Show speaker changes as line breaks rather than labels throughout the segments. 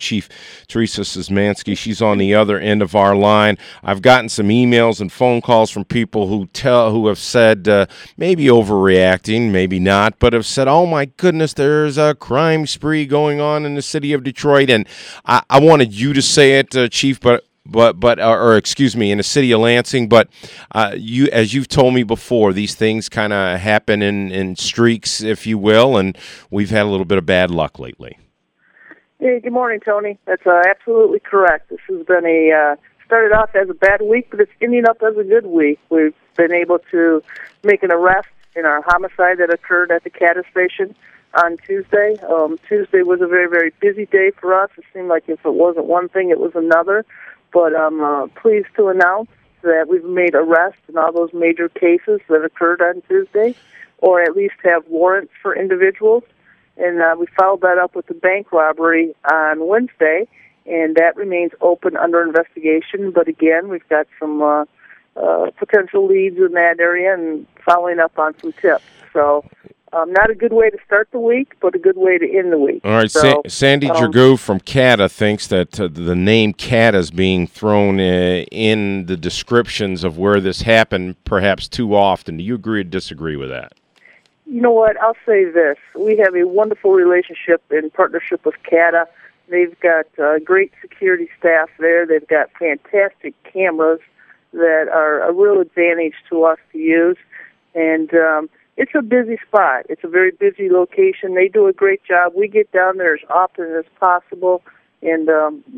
Chief Teresa Szymanski. She's on the other end of our line. I've gotten some emails and phone calls from people who have said, maybe overreacting, maybe not, but have said, oh my goodness, there's a crime spree going on in the city of Detroit. And I wanted you to say it, Chief, or excuse me, in the city of Lansing. But as you've told me before, these things kind of happen in streaks, if you will, and we've had a little bit of bad luck lately.
Hey, good morning, Tony. That's absolutely correct. This has been started off as a bad week, but it's ending up as a good week. We've been able to make an arrest in our homicide that occurred at the CATA station on Tuesday. Tuesday was a very, very busy day for us. It seemed like if it wasn't one thing, it was another. But I'm pleased to announce that we've made arrests in all those major cases that occurred on Tuesday, or at least have warrants for individuals. And we followed that up with the bank robbery on Wednesday, and that remains open under investigation. But again, we've got some potential leads in that area and following up on some tips. So not a good way to start the week, but a good way to end the week.
All right, so, Sandy Dragoo from CATA thinks that the name CATA is being thrown in the descriptions of where this happened perhaps too often. Do you agree or disagree with that?
You know what? I'll say this. We have a wonderful relationship and partnership with CATA. They've got great security staff there. They've got fantastic cameras that are a real advantage to us to use. And it's a busy spot. It's a very busy location. They do a great job. We get down there as often as possible. And,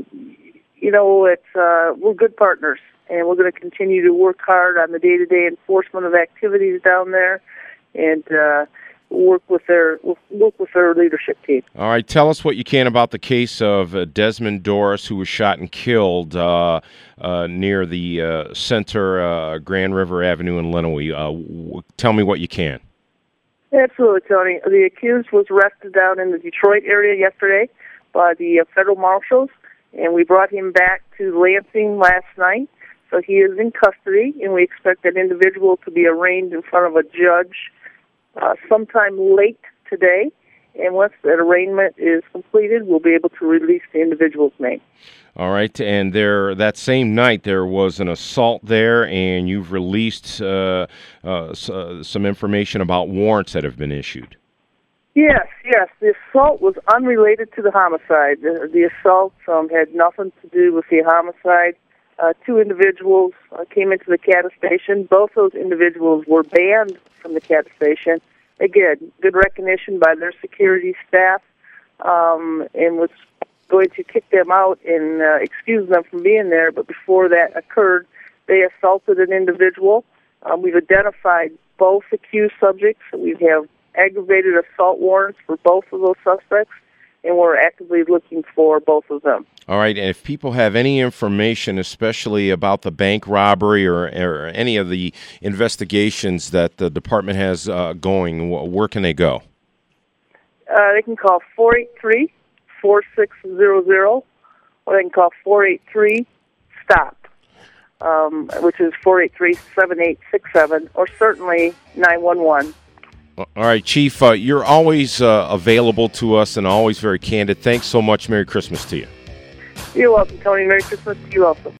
we're good partners. And we're going to continue to work hard on the day-to-day enforcement of activities down there and work with their leadership team.
All right, tell us what you can about the case of Desmond Doris, who was shot and killed near the center, Grand River Avenue in Lenawee. Tell me what you can.
Absolutely, Tony. The accused was arrested down in the Detroit area yesterday by the federal marshals, and we brought him back to Lansing last night. So he is in custody, and we expect that individual to be arraigned in front of a judge sometime late today. And once that arraignment is completed, we'll be able to release the individual's name.
All right, and that same night there was an assault there, and you've released some information about warrants that have been issued.
Yes. The assault was unrelated to the homicide. The assault had nothing to do with the homicide. Two individuals came into the CATA station. Both those individuals were banned from the CATA station. Again, good recognition by their security staff, and was going to kick them out and excuse them from being there. But before that occurred, they assaulted an individual. We've identified both accused subjects. We have aggravated assault warrants for both of those suspects, and we're actively looking for both of them.
All right, and if people have any information, especially about the bank robbery or any of the investigations that the department has going, where can they go?
They can call 483-4600, or they can call 483-STOP, which is 483-7867, or certainly 911.
All right, Chief, you're always available to us and always very candid. Thanks so much. Merry Christmas to you.
You're welcome, Tony. Merry Christmas to you also.